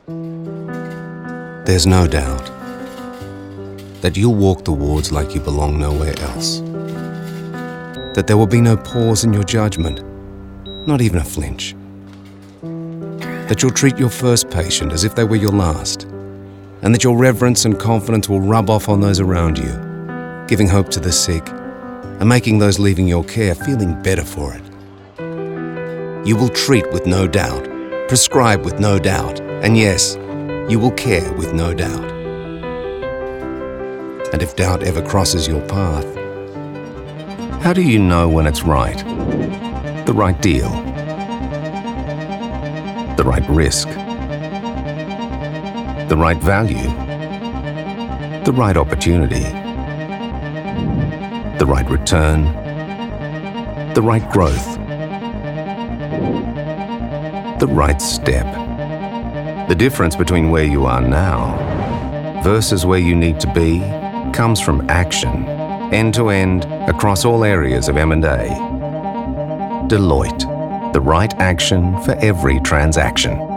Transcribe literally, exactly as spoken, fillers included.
There's no doubt that you'll walk the wards like you belong nowhere else. That there will be no pause in your judgment, not even a flinch. That you'll treat your first patient as if they were your last, and that your reverence and confidence will rub off on those around you, giving hope to the sick and making those leaving your care feeling better for it. You will treat with no doubt, prescribe with no doubt, and yes, you will care with no doubt. And if doubt ever crosses your path, how do you know when it's right? The right deal, the right risk, the right value, the right opportunity, the right return, the right growth, the right step. The difference between where you are now versus where you need to be comes from action, end-to-end, across all areas of M and A. Deloitte, the right action for every transaction.